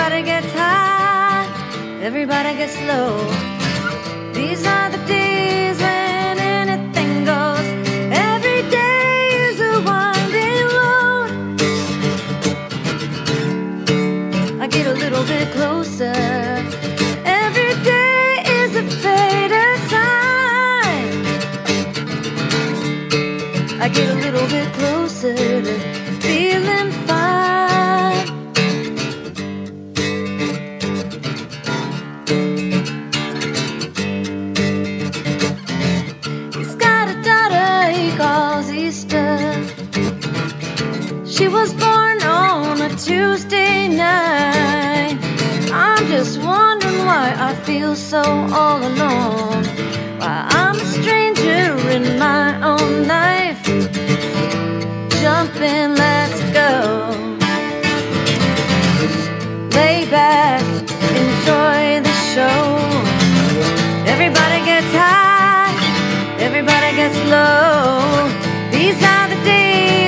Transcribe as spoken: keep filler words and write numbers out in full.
Everybody gets high, everybody gets low. These are the days when anything goes. Every day is a winding road. I get a little bit closer. Every day is a faded sign. I get a little bit closer to feeling fine. He's got a daughter he calls Easter. She was born on a Tuesday night. I'm just wondering why I feel so all alone, why I'm a stranger in my own life. Jumping, let's go. Lay back, enjoy the show. Everybody gets high, everybody gets low. These are the days